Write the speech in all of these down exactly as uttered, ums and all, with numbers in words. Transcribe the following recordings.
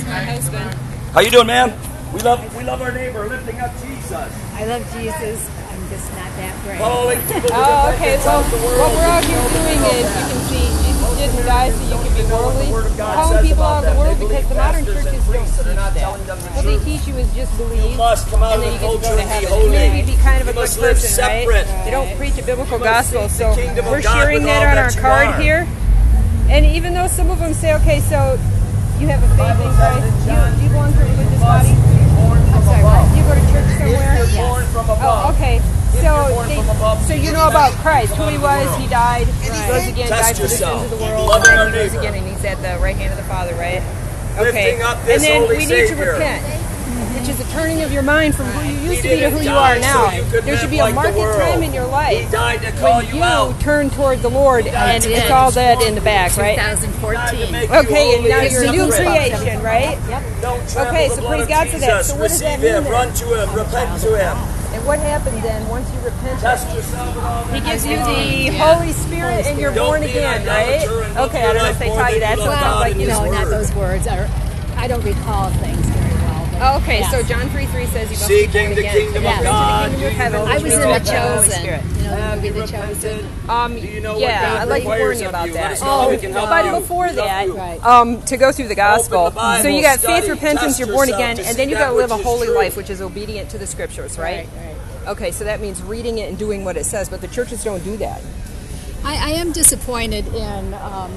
my husband. How you doing, ma'am? We love we love our neighbor, lifting up Jesus. I love Jesus. I'm just not that great. Following people with Oh, okay. repentance Well, out of the world. what we're out here doing is, you can see, Jesus didn't die so you can be worldly. Calling people out of the world because the modern churches don't teach that. What they teach you is just believe, must come out and then of you the get to go culture to and be heaven. holy. Maybe be kind of a You good must live person, right? separate. They don't preach a biblical You must gospel, seek so the kingdom of we're God sharing with that all on our that you card are. here. And even though some of them say, okay, so you have a faith in Christ, you, do you belong to a religious body? I'm sorry, what? Do you go to church somewhere? If you're Yes. born from above. Oh, okay. If So, you're born they, from above, so you Jesus know about Christ Christ, who is he the was, world. he died, Right. rose again, Test died for the yourself. sins of the world, Loving and our then he rose neighbor. again, and he's at the right hand of the Father, right? Okay. Lifting up this And then holy we need to Savior. repent, which is a turning of your mind from who you He used to be to didn't who you die are now. so you could There live should be a like the market world. time in your life He died to call when you you out. turn toward the Lord, and did. it's all that in the back, right? twenty fourteen. Okay, and now you're a new separate. creation, right? Yep. Don't trample Okay, the so blood praise of God for that. Jesus. So what does that Receive him, mean run to him, repent to him. And what happens then once you repent? Test yourself in all He things. gives you the Holy Spirit and you're Don't born be an again, right? idolater and love Okay, your I don't know life if they more taught you than that. you So it love sounds God like in you You His know, know. not word. those words. Are, I don't recall things very well. But Oh, okay, yes. so John three three says you must Seeking be born the again. kingdom of Into God. the kingdom of heaven, Do you I which was means in you The have Holy Chosen. Spirit. You know, the Have movie you The repented? Chosen. Um, Do you know what yeah, God I'd like to warn requires you of about you? Let that. us know how Oh, we can help but you. before We love that, you. Right. um, to go through the gospel, Open the Bible, so you got study, faith, repentance, test you're born yourself again, to and see then you that got to live a which is holy true. life, which is obedient to the scriptures, right? Right, right. Okay, so that means reading it and doing what it says, but the churches don't do that. I, I am disappointed in. Um,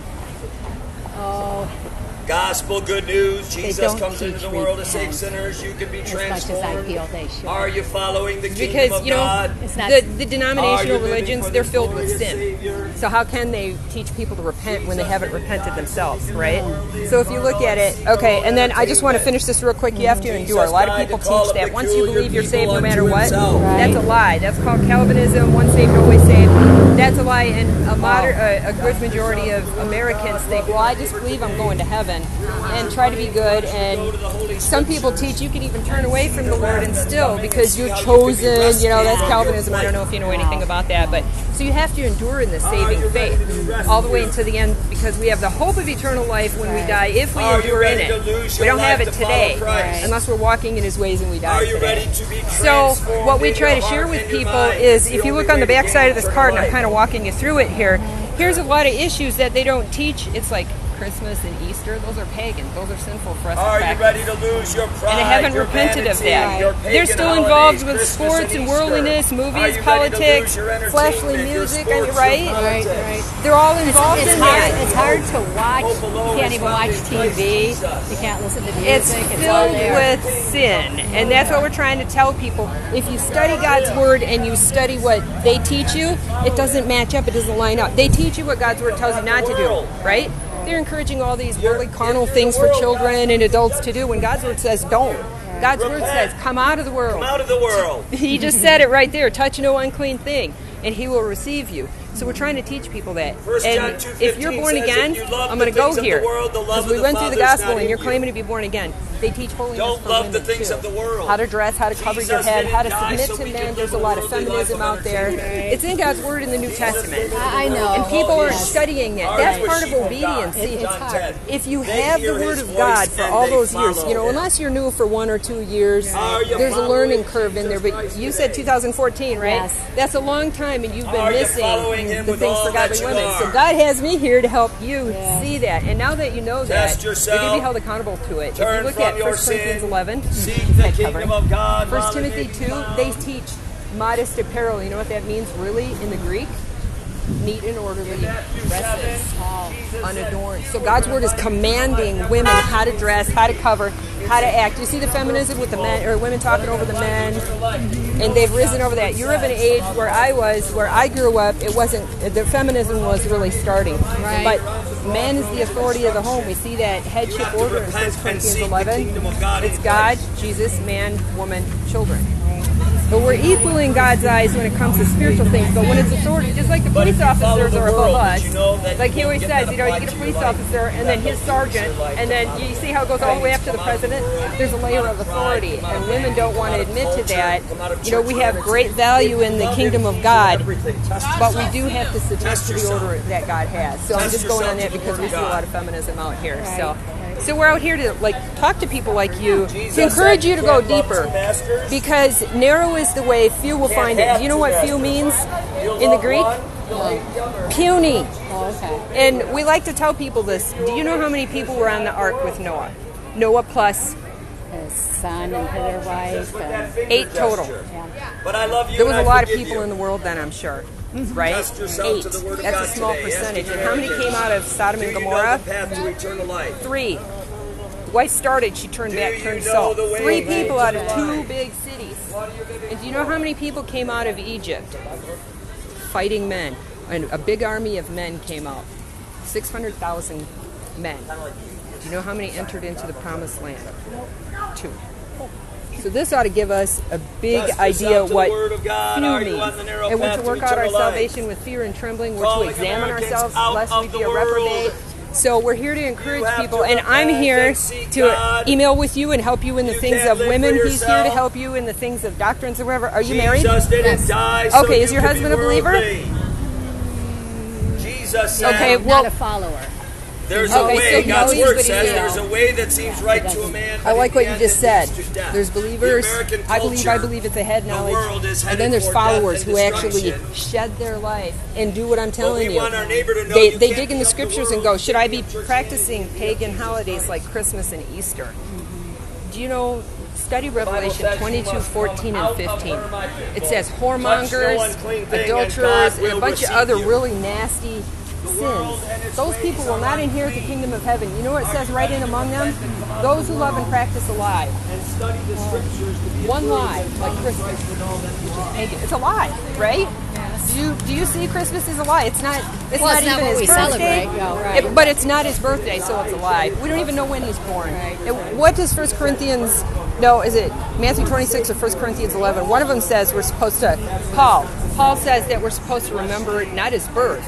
oh, Gospel, good news. Jesus don't comes into teach the world to save repent sinners. You can be as much as I transformed. feel they should. Are you following the kingdom Because, of you know, God? It's not- the, the Are you denominational living religions, for they're the filled with glorious sin. Savior? So how can they teach people to repent when they haven't repented themselves, right? So if you look at it, okay, and then I just want to finish this real quick. You have to endure. A lot of people teach that once you believe you're saved no matter what. That's a lie. That's called Calvinism, once saved, always saved. That's a lie, and a, moder- a, a good majority of Americans think, well, I just believe I'm going to heaven, and try to be good. And some people teach you can even turn away from the Lord and still, because you're chosen, you know, that's Calvinism. I don't know if you know anything about that, but so you have to endure in the saving faith all the way into the end, because we have the hope of eternal life when we die if we Are you endure in ready to it. lose We your don't have life it to follow today Christ? unless we're walking in his ways and we die Are you today. ready to be So transformed what we in try your to share heart with and your people mind? is, The if you only look on way the to back gain side of this eternal card, and I'm life. kind of walking you through it here, here's a lot of issues that they don't teach. It's like Christmas and Easter, those are pagan. Those are sinful for us to Are you practice. ready to lose your pride? And they haven't your repented of vanity, that. your pagan They're still holidays, involved with Christmas sports and Easter? worldliness, Are movies, you ready to politics, lose your entertainment, fleshly your music, sports, and your right? right, politics? right. They're all involved It's in hard. that. It's hard to watch. Hope alone You can't is even found watch in T Christ V. Jesus. You can't listen to music. It's It's all filled there. with sin, and that's what we're trying to tell people. If you study God's word and you study what they teach you, it doesn't match up. It doesn't line up. They teach you what God's word tells you not to do, right? They're encouraging all these worldly, carnal things for children and adults to do when God's word says don't. God's word says, come out of the world. Come out of the world. He just said it right there. Touch no unclean thing, and he will receive you. So we're trying to teach people that. First John And two if you're fifteen born says, again, if you love I'm the going to go things of the here. world, the love Because of we the went through the Father is gospel not and you're in claiming you. to be born again. They teach holiness Don't for love women the things too. of the world. How to dress, how to cover your Jesus head, how to didn't die submit so to we men. could There's a live a lot of worldly life feminism of out there. entertainment. It's in God's word in the New Testament. I I know. And people are Yes. studying it. Are That's you a part of sheep of obedience. God? See, It's hard. if you They have the hear word his of voice God for and all they those years, follow you know, him. unless you're new for one or two years, Are you there's a following learning curve in there. Jesus But Christ you today? said two thousand fourteen, right? Yes. That's a long time, and you've been Are you missing following him the with things all for godly that you women. are? So God has me here to help you Yeah. see that. And now that you know Test that, yourself. you're going to be held accountable to it. Turn if you look from at your First Corinthians sin. eleven, Seek head the covering. kingdom of God. First while it Timothy may be two, found. they teach modest apparel. You know what that means really in the Greek? Neat and orderly dresses, unadorned. So God's word is commanding women how to dress, how to cover, how to act. You see the feminism with the men, or women talking over the men, and they've risen over that. You're of an age where I was, where I grew up, it wasn't, the feminism was really starting. Right. But man is the authority of the home. We see that headship order in First Corinthians eleven. It's God, Jesus, man, woman, children. But we're equal in God's eyes when it comes to spiritual things. But when it's authority, just like the But if police you follow officers the are above world, us, did you know that like you he always get says, that you know, you applied get a to police your life? officer, and then his sergeant, and then you see how it goes all the way up to the president. There's a layer of authority, and women don't want to admit to that. You know, we have great value in the kingdom of God, but we do have to submit to the order that God has. So I'm just going on that because we see a lot of feminism out here. So. So we're out here to like talk to people like you, Jesus to encourage said you to you go can't love deeper. two masters. Because narrow is the way, few will find it. Do you know what few means in the Greek? Puny. Oh, okay. And we like to tell people this. Do you know how many people were on the ark with Noah? Noah plus His son and his wife. And, eight total. yeah. But I love you. There was and a I lot of forgive people you. in the world then, I'm sure. Right? Trust yourself Eight. to the word of That's God a small today. percentage. Ask And how many your came out of Sodom Do and you know Gomorrah? the path to eternal life? Three. The wife started, she turned Do back, you turned know south. the way Three to people out of eternal two life? big cities. And do you know how many people came out of Egypt? Fighting men. And a big army of men came out. six hundred thousand men. Do you know how many entered into the promised land? Two. So this ought to give us a big Trust idea yourself of to what the word of God. few Are you means. on the narrow And we're path to to work out our eternal life? salvation with fear and trembling. We're to Calling examine Americans ourselves out lest we of be the a reprobate. world. So we're here to encourage You have people, to and I'm repent here and seek to God. email with you and help you in the You things can't of live women. for He's here to yourself. help you in the things of doctrines or whatever. Are you married? Jesus didn't Yes. die so Okay, is you your could husband be a believer? worldly. Jesus said, Okay, Not well- a follower. there's Okay, a so way. he God's believes, word but he says doesn't. there's a way that seems right to a man. I but like in what the you end just it said. leads to death. There's believers. The American I believe. I culture, believe it's a head the knowledge. world is And headed then there's for death followers and who actually destruction. shed their life and do what I'm But telling we you. want our neighbor to know They you they can't dig in be the of the scriptures and world, go, should I be thinking church practicing meetings, pagan church holidays meetings. like Christmas and Easter? Do you know? Study Bible Revelation says you twenty-two, must fourteen, come and out of fifteen. her, my people. It says Touch no whoremongers, unclean thing, and adulterers, God and, will a bunch of receive other you. really nasty world sins. and its Those ways people will are not inherit the unclean. kingdom of heaven. You know what it says right in among them? Those who love and practice a lie. And study the scriptures to be One approved lie, and like come to Christmas. Christ in all that which is Pagan. It's a lie, right? Do you do you see Christmas as a lie? It's not. It's Well, not it's not even what his we birthday. celebrate, no, right. It- but it's not his birthday, so it's a lie. We don't even know when he's born. Right. And what does First Corinthians? No, is it Matthew twenty-six or First Corinthians eleven? One of them says we're supposed to. Paul. Paul says that we're supposed to remember not his birth,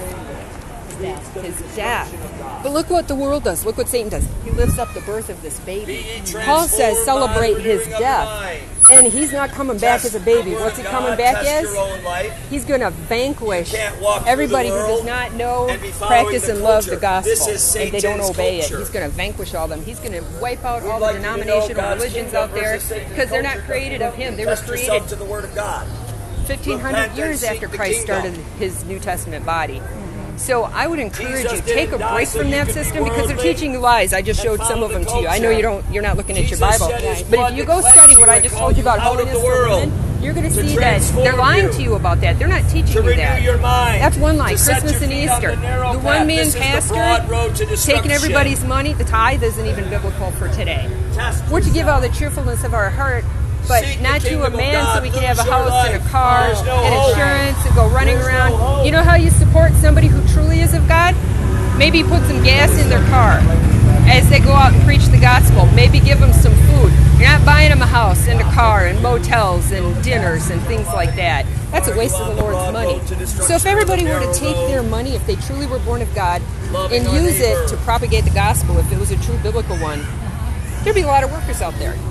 his death. But look what the world does. Look what Satan does. He lifts up the birth of this Be baby. ye Paul says transformed celebrate by the his renewing of your death. mind. And he's not coming back as a baby. Test the What's he word of coming God, back test as? your own life. He's going to vanquish You can't walk through everybody the who does world not know, and be following practice, the and love the culture. gospel. This is And they don't Satan's obey culture. it. He's going to vanquish all them. He's going to wipe out We'd all like the you to know denominational God's religions kingdom out there versus Satan's because they're not culture. created of him. They were Test created yourself to the word of God. fifteen hundred Repent and years seek after the Christ kingdom. started his New Testament body. So I would encourage Jesus you, didn't take a die break so from you that could be system because they're worldly teaching you lies. I just and showed some follow of them the to you. I know culture. you don't, you're not looking at your Jesus Bible, shed his but blood if you to go cleanse study you what I and just call told you you about out of holiness the for world, women, you're going to to see that they're transform lying you, to you about that. They're not teaching To you renew that. your mind. That's one lie. to set Christmas your and feet on Easter. The, narrow The path. one man This is the pastor broad road to destruction. taking everybody's money. The tithe isn't even biblical for today. Test We're to give yourself. out the cheerfulness of our heart, but Seek the not to a kingdom of man God. so we can have a Lose your house and a life. car There's no and hope. insurance and go running There's no around. hope. You know how you support somebody who truly is of God? Maybe put some gas in their car as they go out and preach the gospel. Maybe give them some food. You're not buying them a house and a car and motels and dinners and things like that. That's a waste of the Lord's money. So if everybody were to take their money, if they truly were born of God, and use it to propagate the gospel, if it was a true biblical one, there'd be a lot of workers out there.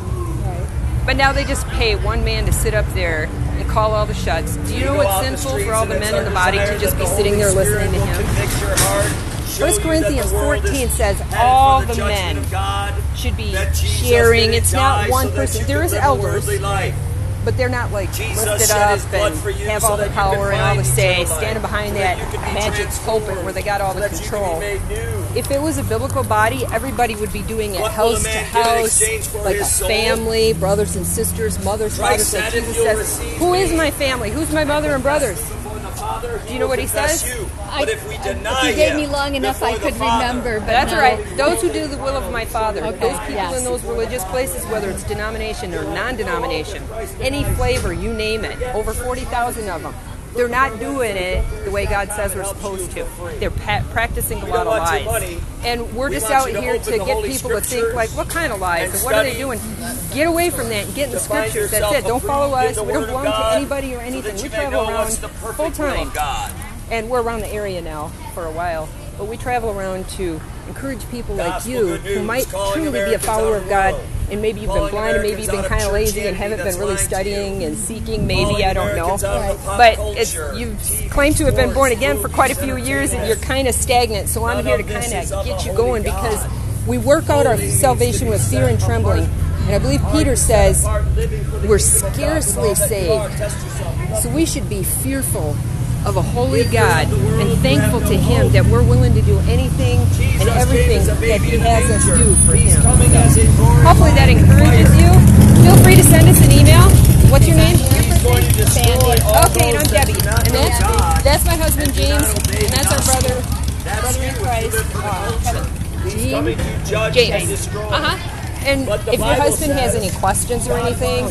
But now they just pay one man to sit up there and call all the shots. Do you know what's sinful for all the men in the body to just be sitting there listening to him? First Corinthians fourteen says all the men should be sharing. It's not one person. There is elders, but they're not like lifted up and have all the power and all the say, standing behind that magic pulpit where they got all the control. If it was a biblical body, everybody would be doing it house to house, like a family, brothers and sisters, mothers, fathers. Like Jesus says, who is my family? Who's my mother and brothers? Do you know what he says? But if we deny If you gave me him long enough, I before the could Father, remember. But That's no. all right. Those who do the will of my Father, Okay, those people yes. in those religious places, whether it's denomination or non-denomination, any flavor, you name it, over forty thousand of them, they're not doing it the way God says we're supposed to. They're pa- practicing a lot of don't want your lies. money. And we're We just want out you to here open to the get Holy people to think, Scriptures like, what kind of lies? and And what are they study doing? Get away from that and get in the to find Scriptures. That's yourself it. Don't approved follow in us. the We don't Word of belong to God, anybody or so anything. that We you may travel know around what's the perfect full will time. of God. And we're around the area now for a while. But we travel around to encourage people like Gospel you good news, who might calling truly be a Americans follower out of of God, the world. and maybe you've been Calling blind and maybe Americans you've been out of kind of lazy Christianity and haven't been that's really lying to studying you. and seeking. Maybe Calling I don't know. Americans out of the pop But culture, it's, T you've V, claimed to have been born sports, again for quite a few movies, years, and entertainment. you're kind of stagnant. So I'm None here to of this kind is of of get a you holy going God. because We work out our salvation with fear and trembling. And I believe Peter says we're scarcely saved. So we should be fearful of a holy God and thankful to Him that we're willing to do anything and everything that He has us do for Him. So hopefully that encourages you. Feel free to send us an email. What's your name? Sandy. Okay, and I'm Debbie. And that's, that's my husband James, and that's our brother, brother in Christ, uh, Kevin. James. Uh-huh. And if your husband has any questions or anything,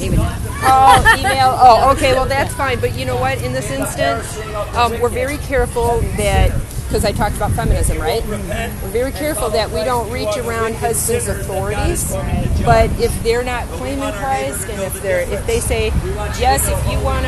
oh, email. Oh, okay. Well, that's fine. But you know what? In this instance, um, we're very careful that, because I talked about feminism, right? We're very careful that we don't reach around husbands' authorities. But if they're not claiming Christ, and if they're if they say, yes, if you want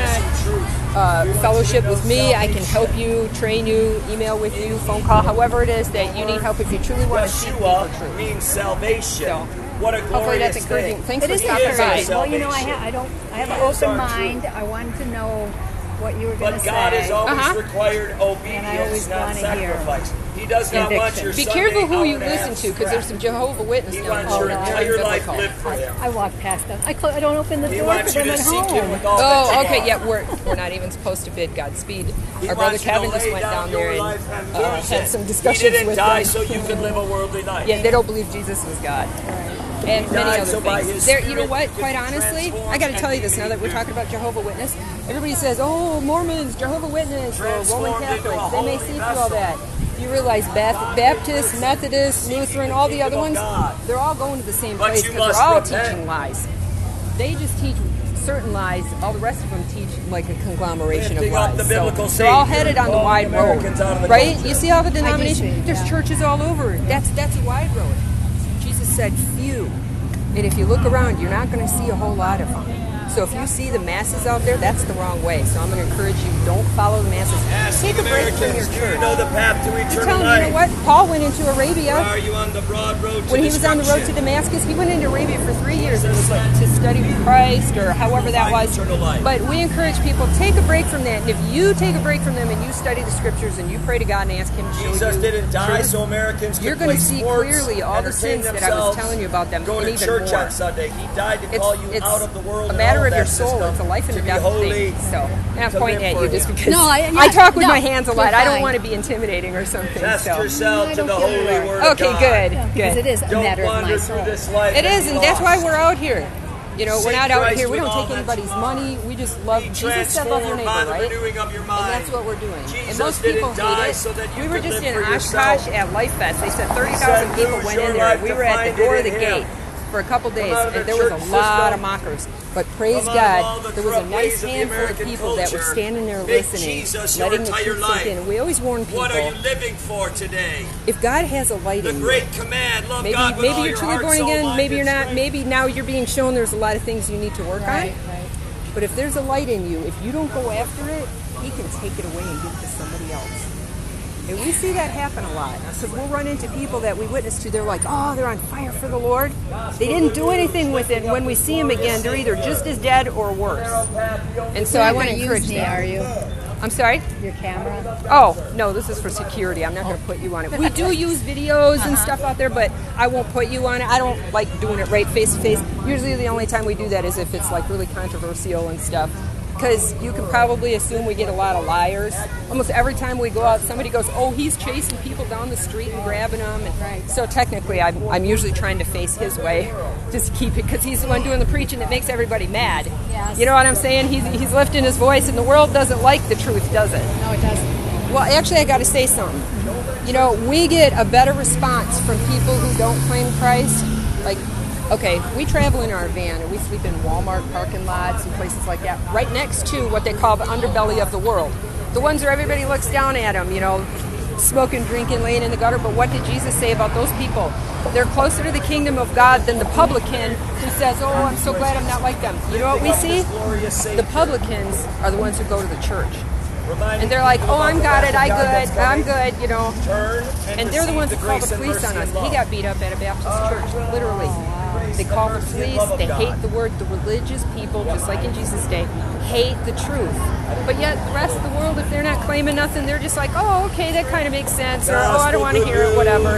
to uh, fellowship with me, I can help you, train you, email with you, phone call, however it is that you need help if you truly want to seek for truth. Means salvation. So, what a hopefully that's glorious encouraging. thing. Thanks It for is stopping encouraging. by. Well, you know, I, ha- I don't. I have an open mind. I wanted to know what you were going to But say. God has always Uh-huh. required And I always obedience, not wanna hear sacrifice. He does not want your Be Sunday careful who hour you and a listen half to, because there's some scrapped. Jehovah Witness He now. wants Oh, your no, entire they're life biblical. lived for Him. I walk past them. I, cl- I don't open the He door wants for you them to at seek Him home. with all that Oh, you okay, are. yeah, we're, we're not even supposed to bid Godspeed. He Our brother wants you to Kevin just lay went down down your there and life and uh, lose had it. some discussions He didn't with die them. so you could live a worldly life. Yeah, they don't believe Jesus was God. And He many died other so by things. His There, you know Spirit what? you can Quite be honestly, transformed I got to tell you and this. be Now that we're new. talking about Jehovah Witness, everybody says, "Oh, Mormons, Jehovah Witness, or Roman Transformed into a Catholics." They may holy see through all vessel. that. You realize Baptist, Baptist, Methodist, Lutheran, all the other ones, God. they're all going to the same But place you because must they're all repent. teaching lies. They just teach certain lies. All the rest of them teach like a conglomeration of Lifting up lies. the So biblical they're all Savior, headed on the calling wide road, Americans out of the right? culture. You see all the denominations? see, There's yeah. churches all over. That's that's a wide road. Jesus said few. And if you look around, you're not going to see a whole lot of them. So if you see the masses out there, that's the wrong way. So I'm going to encourage you, don't follow the masses. Asking Take a break from your Americans, do church. you know the path to You're eternal telling life? you know what? Paul went into Arabia. Are you on the broad road to When he was on the road to destruction? Damascus, he went into Arabia for three years and was like to study Christ or however that Find was. eternal life. But we encourage people, take a break from that. And if you take a break from them and you study the scriptures and you pray to God and ask Him to show Jesus you didn't die truth, so Americans could you're going play to see sports, clearly all the entertain sins that I was themselves, telling you about them go and to even church more. on Sunday. He died to It's, call you it's out of the world a and matter all of your that soul. system, It's a life and to a be death holy, thing. So, and I'm to pointing live at you for just Him. because No, I- I yeah, talk with no, my hands a lot. you're I don't fine. want to be intimidating or something. Test So. yourself No, I to the don't feel holy you are. word of Okay, God. good, Because good. it is a Don't matter of wander my through soul. this life. It and is, be and that's lost. why we're out here. You know, we're Seek not out Christ here. We with don't all take that anybody's you are. money. We just love Be Jesus. Stuff off your transformed neighbor, by the right? renewing of your And mind. that's what we're doing. Jesus and most didn't people die hate it. so that you we were could just live in for yourself. Oshkosh at Life Fest. They said thirty He thousand said, people "Lose went your in there. life We to were at find the door it of the in gate Him. for a couple days, out of and the there was a church lot system. of mockers. But praise Come out of God, all the there was a corrupt nice ways of the handful of American people that were culture. standing there Make listening, Jesus your letting the entire truth life. sink in. And we always warn people, What are you living for today? if God has a light The in you, great command, love maybe God with maybe all you're your truly heart, born soul, again, mind, maybe you're and not, strength. maybe now you're being shown there's a lot of things you need to work Right, on. right. But if there's a light in you, if you don't go after it, He can take it away and give it to somebody else. And we see that happen a lot. Because we'll run into people that we witness to, they're like, oh, they're on fire for the Lord. They didn't do anything with it. And when we see them again, they're either just as dead or worse. And so You're I not want to gonna encourage use me, that. are you? I'm sorry? Your camera? Oh, no, this is for security. I'm not going to put you on it. We do use videos and stuff out there, but I won't put you on it. I don't like doing it right face to face. Usually the only time we do that is if it's like really controversial and stuff. Because you can probably assume we get a lot of liars. Almost every time we go out, somebody goes, oh, he's chasing people down the street and grabbing them. And Right. so technically, I'm, I'm usually trying to face his way. Just keep it, because he's the one doing the preaching that makes everybody mad. Yes. You know what I'm saying? He's, he's lifting his voice, and the world doesn't like the truth, does it? No, it doesn't. Well, actually, I got to say something. You know, we get a better response from people who don't claim Christ. Like, okay, we travel in our van and we sleep in Walmart parking lots and places like that, right next to what they call the underbelly of the world. The ones where everybody looks down at them, you know, smoking, drinking, laying in the gutter. But what did Jesus say about those people? They're closer to the kingdom of God than the publican who says, oh, I'm so glad I'm not like them. You know what we see? The publicans are the ones who go to the church. And they're like, oh, I'm got it, I good, I'm good, you know. Turn And they're the ones who call the police on us. He got beat up at a Baptist church, literally. They call the police, they hate the word. The religious people, just like in Jesus' day, hate the truth. But yet the rest of the world, if they're not claiming nothing, they're just like, oh, okay, that kind of makes sense, or oh, I don't want to hear it, whatever.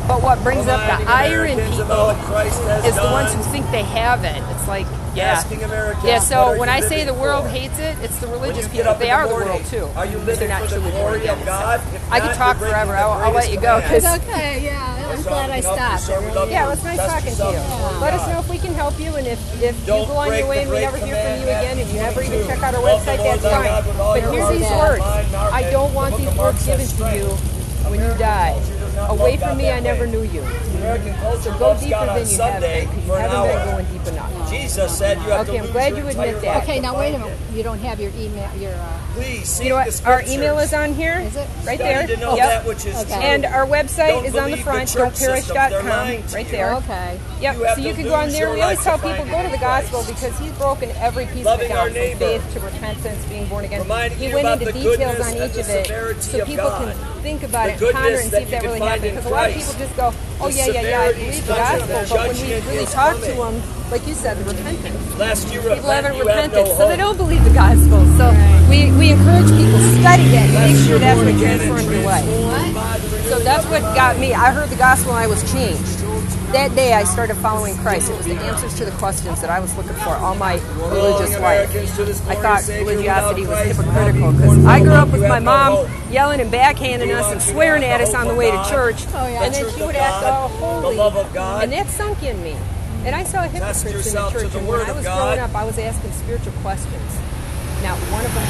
But what brings up the ire in Americans people about what Christ has is the done. ones who think they have it. It's like, yeah. Asking Americans, Yeah, what so are when you I say living the world for? hates it, it's the When religious you get people. up in They the are the morning, world too. Are you But living they're not for the truly born glory again. of God? If I not, could talk you're breaking forever. the I'll, I'll let you go. greatest 'cause- command. Okay, yeah, I'm That's glad all I we love you, stopped. sir. We love Yeah, you. well, it's nice Test talking to you. yourself. Let us know if we can help you, and if, if you Don't go on break your way the and we great never hear from command, you again, and you never even Matthew check out our twenty-two. website, Love that's the Lord thy fine. God with all But your here's heart, these soul, words. mind, heart, I and don't the want book these of Mark words says given to strength. you when you American die. culture does not Away love from God me, that I never way. knew you. American culture So go loves deeper God on than you have Sunday been, because you for an haven't been hour. going deep enough. Jesus said you have Okay, to I'm lose glad your you admit entire that. life Okay, to now wait a find minute. it. You don't have your email, your, uh, Please seek You know the what? scriptures. Our email is on here, Is it? right Study there. to know Yep. that which is Okay. true. And our website Don't is on the believe front, the church don't perish systems. dot They're com, lying to right you. there. okay. Yep, You have so to you can go on lose there. your We always life tell to people find go it to the in gospel Christ. because he's broken every piece Loving of our it down, from neighbor. faith to repentance, being born again. Reminding He you went about into the details goodness on and each the of it severity so of people God. can think about The it, ponder goodness and see that if you that can really find happened. in Because a lot of Christ. people just go, oh The yeah, yeah, yeah, I severity believe is the coming. gospel, The but when we judgment really is talk to coming. them, like you said, the repentance. Lest you People repent, haven't you have repented, no so they hope. don't believe the gospel. So we, we encourage people, study that, make Unless sure you're that's born what again and transforms your life. transformed by the So renewing that's of what your got mind. me. I heard the gospel and I was changed. That day I started following Christ. It was the answers to the questions that I was looking for all my religious life. I thought religiosity was hypocritical because I grew up with my mom yelling and backhanding us and swearing at us on the way to church. Oh, yeah. And then she would act all holy. The love of God. And that sunk in me. And I saw hypocrites in the yourself to church. the And when Word I of was God. growing up, I was asking spiritual questions. Not one of them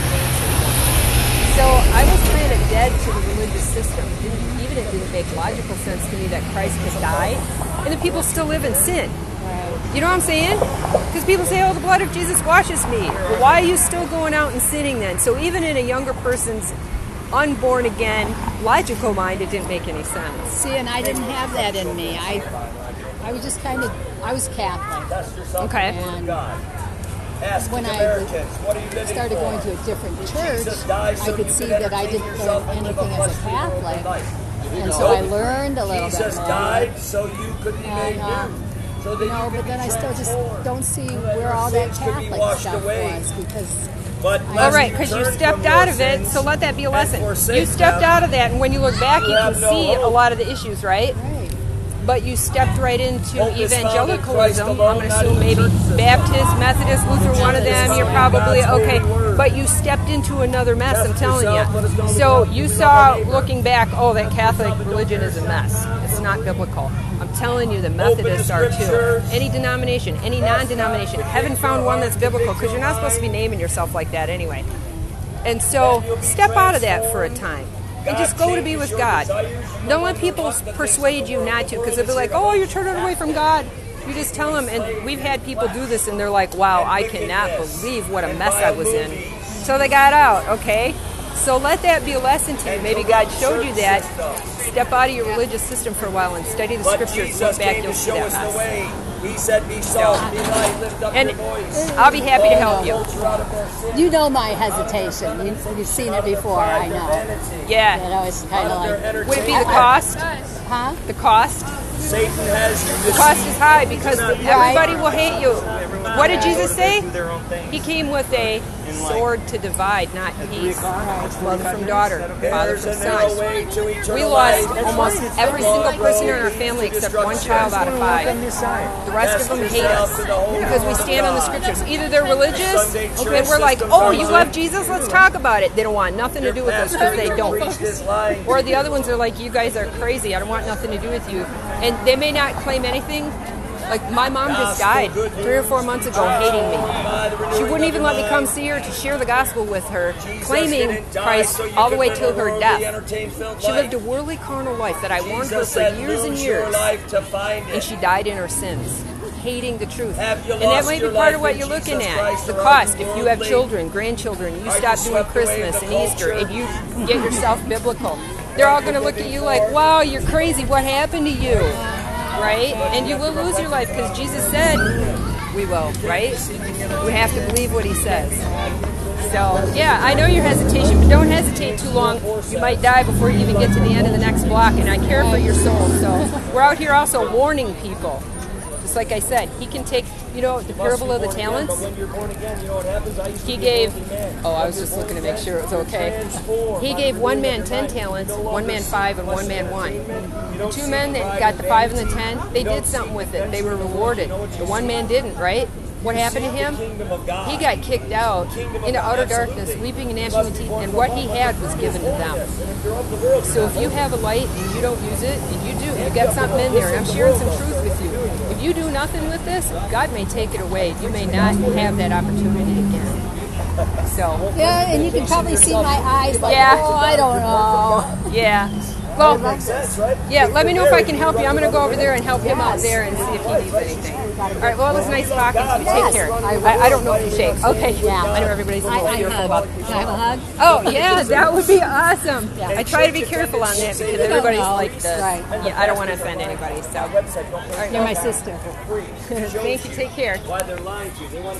answered. So I was kind of dead to the religious system. Didn't, even it didn't make logical sense to me that Christ could die and that people still live in sin. You know what I'm saying? Because people say, oh, the blood of Jesus washes me. Well, why are you still going out and sinning then? So even in a younger person's unborn again, logical mind, it didn't make any sense. See, and I didn't have that in me. I, I was just kind of, I was Catholic. Okay. And Asking when I Americans, what are you living started for? going to a different church, Jesus died so I could you see could that I entertain didn't yourself learn and live a anything as a frustrating open Catholic. life. And so I learned a little bit Jesus more. died so you could be made And, uh, new. So that No, you but could then be I still just transformed. don't see So that where your all that sins could be Catholic washed stuff away. was, because But All lest right, you because you turn stepped from out your of it, sins so let that be a and lesson. forsake You stepped them, out of that, and when you look back, you you can have no see a hope. lot of the issues, right? right. But you stepped right into Hope is found in Christ evangelicalism. I'm alone, going to not assume in the maybe church system. Baptist, Methodist, Lutheran, one of them. You're probably okay. But you stepped into another mess, I'm Test telling yourself, let us know you. the So gospel. you We love saw, our neighbor. looking back, oh, that Catholic religion is a mess. It's not biblical. I'm telling you, the Methodists are too. scriptures. Any denomination, any non-denomination. Haven't found one that's biblical because you're not supposed to be naming yourself like that anyway. And so step out of that for a time. And just go to be with God. Don't let people persuade you not to, because they'll be like, oh, you're turning away from God. You just tell them, and we've had people do this, and they're like, wow, I cannot believe what a mess I was in. So they got out, okay? So let that be a lesson to you. Maybe God showed you that. Step out of your religious system for a while and study the But scriptures. Jesus Look back, came you'll to see show that us the mess. way. He said, be salt, be light, lift up And your voice. I'll be happy to help you. You know my hesitation. You, you've seen it before, I know. Yeah. You know, it's kind of like, Would it be the cost? huh? The cost? Satan has you The cost is high because everybody will hate you. What did Jesus say? do their own thing. He came with a sword to divide, not peace. Mother from daughter, father There's from a narrow son. way to eternal We lost life. almost every single person in our family except one child out of five. The rest of them hate us because we stand on the scriptures. Either they're religious, okay, we're like, oh, you love Jesus? Let's talk about it. They don't want nothing to do with us because they don't. Or the other ones are like, you guys are crazy. I don't want nothing to do with you. And they may not claim anything. Like, my mom just died three or four months ago hating me. She wouldn't even let me come see her to share the gospel with her, claiming Christ all the way till her death. She lived a worldly carnal life that I warned her for years and years, and she died in her sins, hating the truth. And that might be part of what you're looking at, the cost. If you have children, grandchildren, you stop doing Christmas and Easter, and you get yourself biblical, they're all going to look at you like, wow, you're crazy, what happened to you? Right? And you will lose your life because Jesus said we will, right? We have to believe what he says. So, yeah, I know your hesitation, but don't hesitate too long. You might die before you even get to the end of the next block, and I care for your soul. So we're out here also warning people to Just like I said, he can take, you know, the parable of the talents. When you're born again, you know what happens? I used to He be gave, a man. oh, I was just looking to make sure it was okay. He gave one man ten talents, one man five, and one man one. The two men that got the five and the ten, they did something with it. They were rewarded. The one man didn't, right? What happened to him? He got kicked out into outer darkness, weeping and gnashing of teeth, and what he had was given to them. So if you have a light and you don't use it, and you do, you got something in there, and I'm sharing some truth with you. If you do nothing with this, God may take it away. You may not have that opportunity again. So Yeah, and you can probably see my eyes like, Yeah. oh, I don't know. yeah. Well, Sense, right? yeah, let me know if I can help you. I'm going to go over there and help him out there and see if he needs anything. All right, well, it was nice talking to you. Take care. I, I don't know if you shake. Okay. Yeah. I know everybody's a little fearful about it. Can I have a hug? Oh, yeah, that would be awesome. I try to be careful on that because everybody's like the, Right. yeah, I don't want to offend anybody. So, You're my sister. thank you. Take care. Why they're lying to you. They want